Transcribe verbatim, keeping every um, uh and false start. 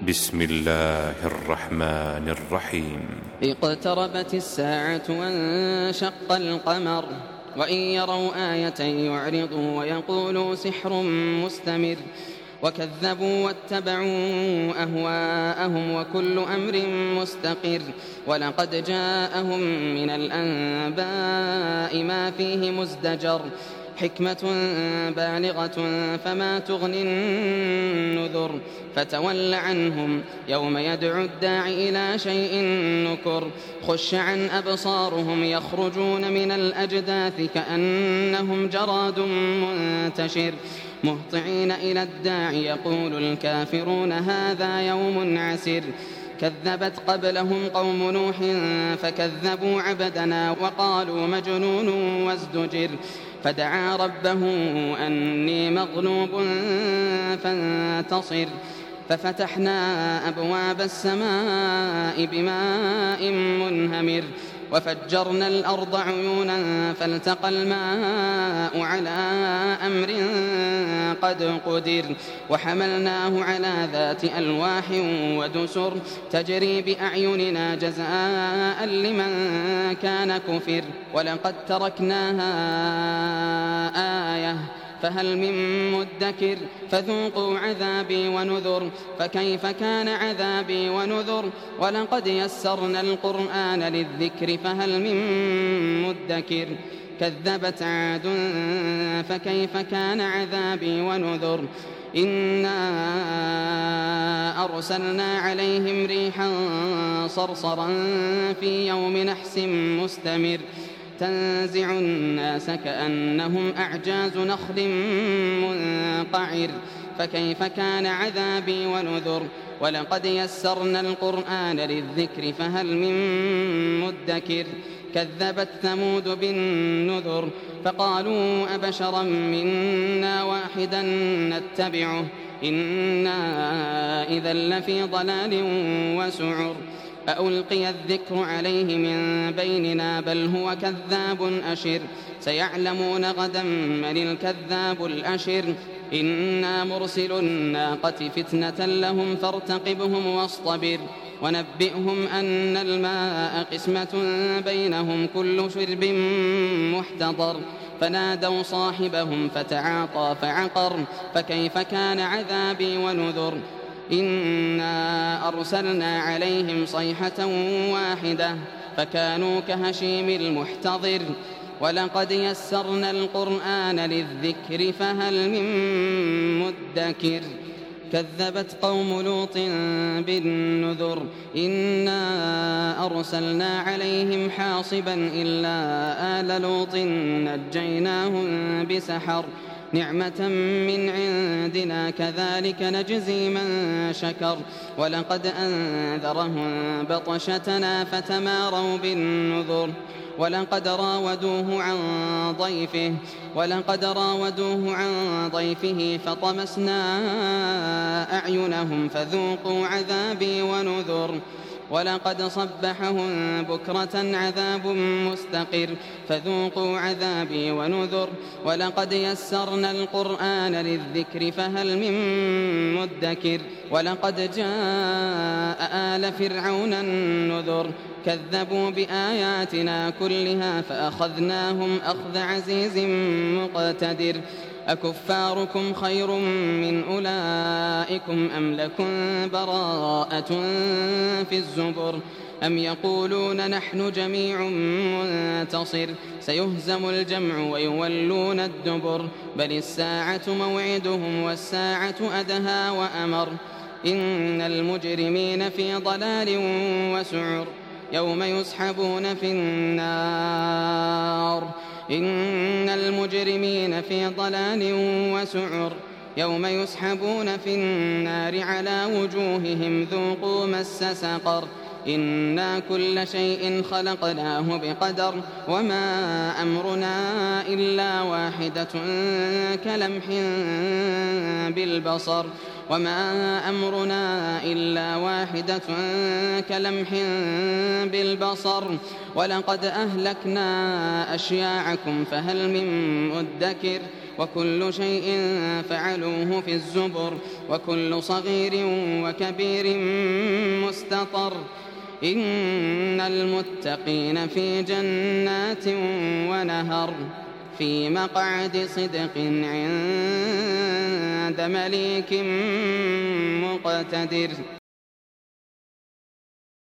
بسم الله الرحمن الرحيم. اقتربت الساعة وانشق القمر وإن يروا آية يعرضوا ويقولوا سحر مستمر وكذبوا واتبعوا أهواءهم وكل أمر مستقر ولقد جاءهم من الأنباء ما فيه مزدجر حكمة بالغة فما تغني النذر فتول عنهم يوم يدعو الداع إلى شيء نكر خش عن أبصارهم يخرجون من الأجداث كأنهم جراد منتشر مهطعين إلى الداع يقول الكافرون هذا يوم عسر كذبت قبلهم قوم نوح فكذبوا عبدنا وقالوا مجنون وازدجر فدعا ربه أني مغلوب فانتصر ففتحنا أبواب السماء بماء منهمر وفجرنا الأرض عيونا فالتقى الماء على أمر قد قدر وحملناه على ذات ألواح ودسر تجري بأعيننا جزاء لمن كان كفر ولقد تركناها آية فهل من مدكر فذوقوا عذابي ونذر فكيف كان عذابي ونذر ولقد يسرنا القرآن للذكر فهل من مدكر كذبت عاد فكيف كان عذابي ونذر إنا أرسلنا عليهم ريحا صرصرا في يوم نحس مستمر تنزع الناس كأنهم أعجاز نخل منقعر فكيف كان عذابي ونذر ولقد يسرنا القرآن للذكر فهل من مدكر كذبت ثمود بالنذر فقالوا أبشرا منا واحدا نتبعه إنا إذا لفي ضلال وسعر أألقي الذكر عليه من بيننا بل هو كذاب أشر سيعلمون غدا من الكذاب الأشر إنا مرسل الناقة فتنة لهم فارتقبهم واصطبر ونبئهم أن الماء قسمة بينهم كل شرب محتضر فنادوا صاحبهم فتعاطى فعقر فكيف كان عذابي ونذر إنا أرسلنا عليهم صيحة واحدة فكانوا كهشيم المحتضر ولقد يسرنا القرآن للذكر فهل من مدكر كذبت قوم لوط بالنذر إنا أرسلنا عليهم حاصبا إلا آل لوط نجيناهم بسحر نعمة من عندنا كذلك نجزي من شكر ولقد أنذرهم بطشتنا فتماروا بالنذر ولقد راودوه عن ضيفه ولقد راودوه عن ضيفه فطمسنا أعينهم فذوقوا عذابي ونذر ولقد صبحهم بكرة عذاب مستقر فذوقوا عذابي ونذر ولقد يسرنا القرآن للذكر فهل من مدكر ولقد جاء آل فرعون النذر كذبوا بآياتنا كلها فأخذناهم أخذ عزيز مقتدر أكفاركم خير من أولئكم أم لكم براءة في الزبر أم يقولون نحن جميع منتصر سيهزم الجمع ويولون الدبر بل الساعة موعدهم والساعة أدهى وأمر إن المجرمين في ضلال وسعر يوم يسحبون في النار إن المجرمين في ضلال وسعر يوم يسحبون في النار على وجوههم ذوقوا مس سقر إنا كل شيء خلقناه بقدر وما أمرنا إلا واحدة كلمح بالبصر وما أمرنا إلا واحدة كلمح بالبصر ولقد أهلكنا أشياعكم فهل من مدكر وكل شيء فعلوه في الزبر وكل صغير وكبير مستطر إن المتقين في جنات ونهر في مقعد صدق عند مليك مقتدر.